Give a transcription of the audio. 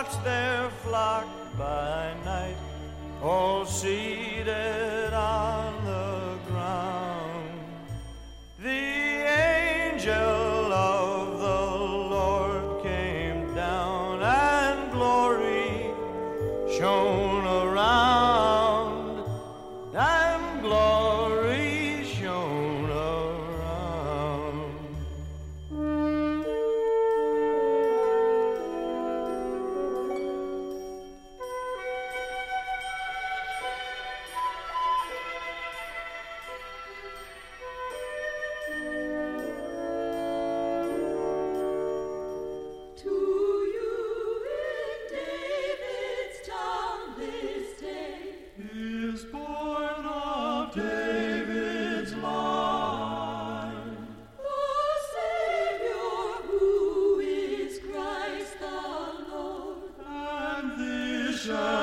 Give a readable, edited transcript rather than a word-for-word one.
watch their flock by night, all seated on the ground. The angel of the Lord came down, and glory shone around, and glory shone around. To you in David's town this day is born of David's line. the Savior, who is Christ the Lord. And this shall